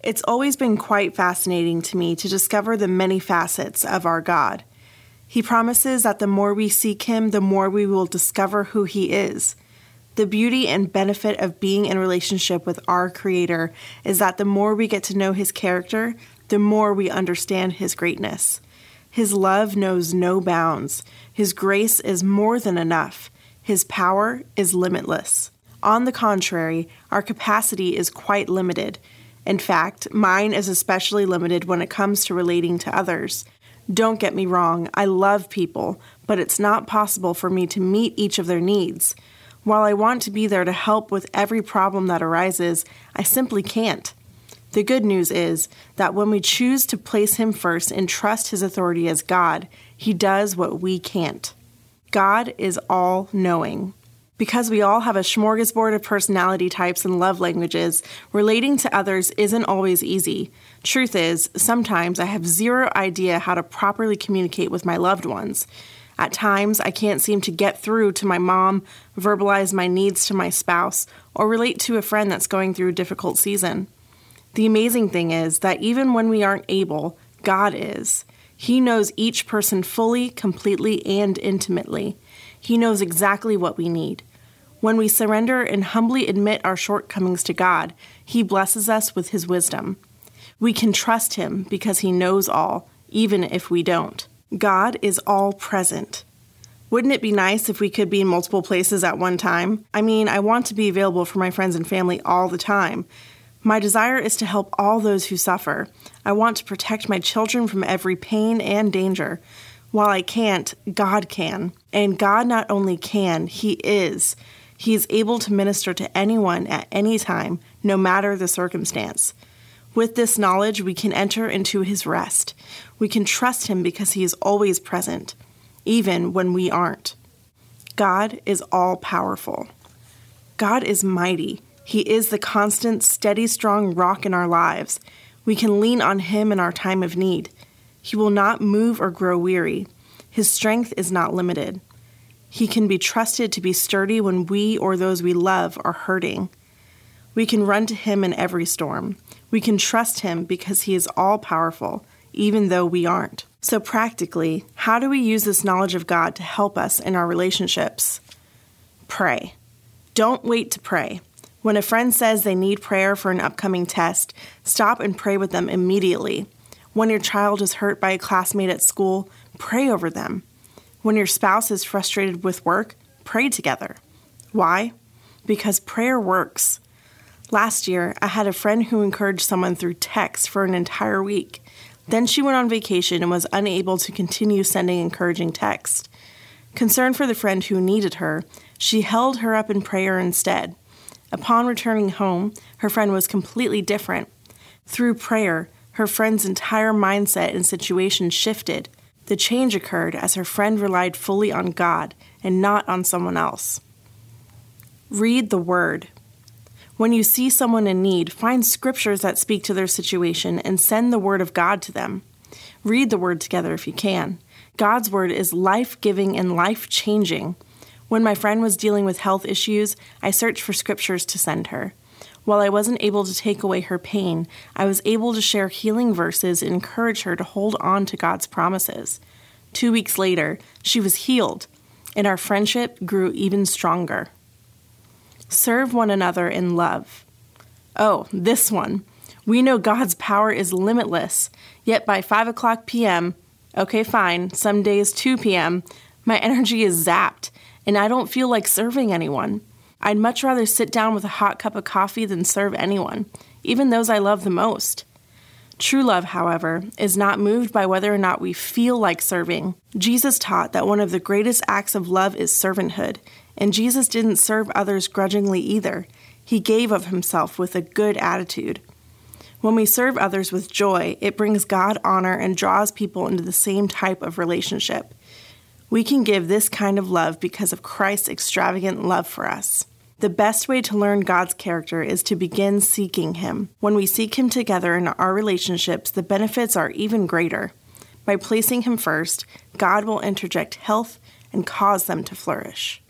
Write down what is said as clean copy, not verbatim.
It's always been quite fascinating to me to discover the many facets of our God. He promises that the more we seek Him, the more we will discover who He is. The beauty and benefit of being in relationship with our Creator is that the more we get to know His character, the more we understand His greatness. His love knows no bounds. His grace is more than enough. His power is limitless. On the contrary, our capacity is quite limited. In fact, mine is especially limited when it comes to relating to others. Don't get me wrong, I love people, but it's not possible for me to meet each of their needs. While I want to be there to help with every problem that arises, I simply can't. The good news is that when we choose to place Him first and trust His authority as God, He does what we can't. God is all-knowing. Because we all have a smorgasbord of personality types and love languages, relating to others isn't always easy. Truth is, sometimes I have zero idea how to properly communicate with my loved ones. At times, I can't seem to get through to my mom, verbalize my needs to my spouse, or relate to a friend that's going through a difficult season. The amazing thing is that even when we aren't able, God is. He knows each person fully, completely, and intimately. He knows exactly what we need. When we surrender and humbly admit our shortcomings to God, He blesses us with His wisdom. We can trust Him because He knows all, even if we don't. God is all present. Wouldn't it be nice if we could be in multiple places at one time? I mean, I want to be available for my friends and family all the time. My desire is to help all those who suffer. I want to protect my children from every pain and danger. While I can't, God can. And God not only can, He is. He is able to minister to anyone at any time, no matter the circumstance. With this knowledge, we can enter into His rest. We can trust Him because He is always present, even when we aren't. God is all-powerful. God is mighty. He is the constant, steady, strong rock in our lives. We can lean on Him in our time of need. He will not move or grow weary. His strength is not limited. He can be trusted to be sturdy when we or those we love are hurting. We can run to Him in every storm. We can trust Him because He is all-powerful, even though we aren't. So practically, how do we use this knowledge of God to help us in our relationships? Pray. Don't wait to pray. When a friend says they need prayer for an upcoming test, stop and pray with them immediately. When your child is hurt by a classmate at school, pray over them. When your spouse is frustrated with work, pray together. Why? Because prayer works. Last year, I had a friend who encouraged someone through text for an entire week. Then she went on vacation and was unable to continue sending encouraging text. Concerned for the friend who needed her, she held her up in prayer instead. Upon returning home, her friend was completely different. Through prayer, her friend's entire mindset and situation shifted. The change occurred as her friend relied fully on God and not on someone else. Read the Word. When you see someone in need, find scriptures that speak to their situation and send the Word of God to them. Read the Word together if you can. God's Word is life-giving and life-changing. When my friend was dealing with health issues, I searched for scriptures to send her. While I wasn't able to take away her pain, I was able to share healing verses and encourage her to hold on to God's promises. 2 weeks later, she was healed, and our friendship grew even stronger. Serve one another in love. Oh, this one. We know God's power is limitless, yet by 5 p.m., okay fine, some days 2 p.m., my energy is zapped, and I don't feel like serving anyone. I'd much rather sit down with a hot cup of coffee than serve anyone, even those I love the most. True love, however, is not moved by whether or not we feel like serving. Jesus taught that one of the greatest acts of love is servanthood, and Jesus didn't serve others grudgingly either. He gave of Himself with a good attitude. When we serve others with joy, it brings God honor and draws people into the same type of relationship. We can give this kind of love because of Christ's extravagant love for us. The best way to learn God's character is to begin seeking Him. When we seek Him together in our relationships, the benefits are even greater. By placing Him first, God will interject health and cause them to flourish.